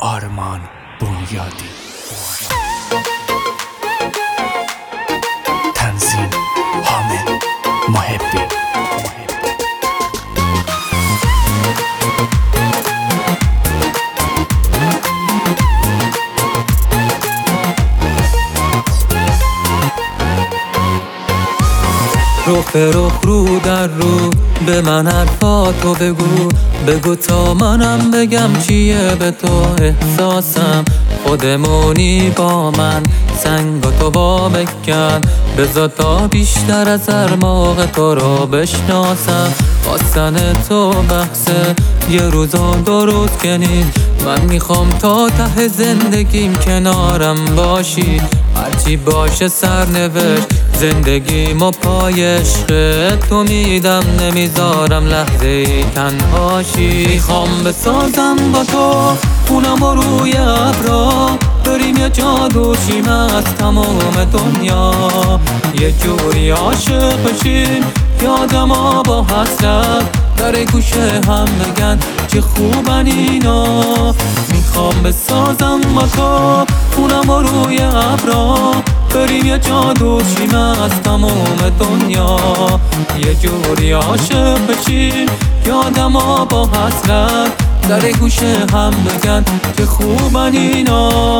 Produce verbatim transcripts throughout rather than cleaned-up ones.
آرمان بنیادی. تنظیم حامد محبی. رخ به رخ رو در رو به من حرفاتو بگو بگو تا منم بگم چیه به تو احساسم. خودمونی با من سنگاتو با بکن بذار تا بیشتر از هر موقع تو رو بشناسم. خواستن تو بحثه یه روزا دو روز کنید. من میخوام تا ته زندگیم کنارم باشی. هرچی باشه سرنوشت زندگی ما پای عشق تو میدم. نمیذارم لحظه ای تنهاشی. میخوام بسازم با تو خونم و روی ابرا بریم یه جادو شیم از تمام دنیا. یه جوری عاشق بشیم یادم ها با حسرت در گوشه هم بگن چه خوبن اینا. میخوام بسازم با تو خونم و روی ابرا بریم یه جادو شیم از تمام دنیا. یه جوری عاشق بشیم یادم ها با حسرت در گوشه هم بگن چه خوبن اینا.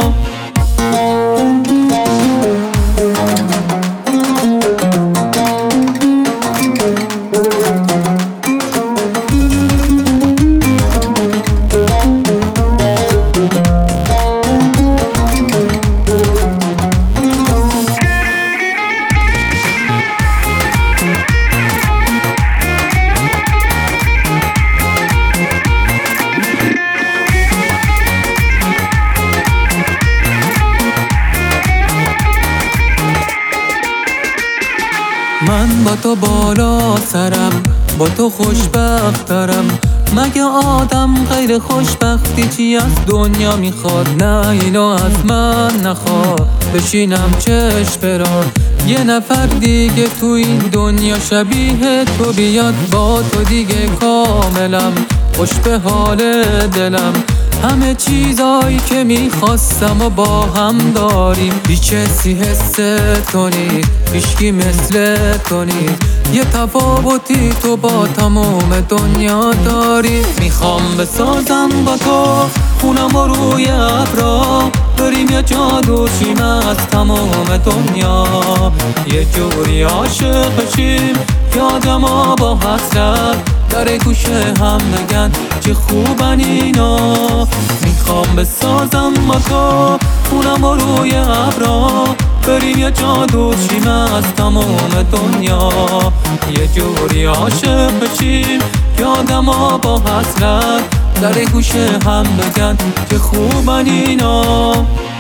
من با تو بالا سرم با تو خوشبخترم. مگه آدم غیر خوشبختی چی از دنیا میخواد؟ نه اینو از من نخواد. بشینم چشم برار یه نفر دیگه تو این دنیا شبیه تو بیاد. با تو دیگه کاملم خوش به حال دلم. همه چیزایی که میخواستم و با هم داریم. هیچ کسی حس تو نیست هیچکی مثل تو نیست. یه تفاوتی تو با تمام دنیا داری. میخوام بسازم با تو خونم و روی ابرا بریم یه جادو شیم از تمام دنیا. یه جوری عاشق بشیم یادم ها با حسرت در گوشه هم بگن چه خوبن اینا. میخوام بسازم با تو خونم و روی ابرا بریم یه جادو شیم از تمام دنیا. یه جوری عاشق بشیم یادم ها با حسرت در گوشه هم بگن چه خوبن اینا.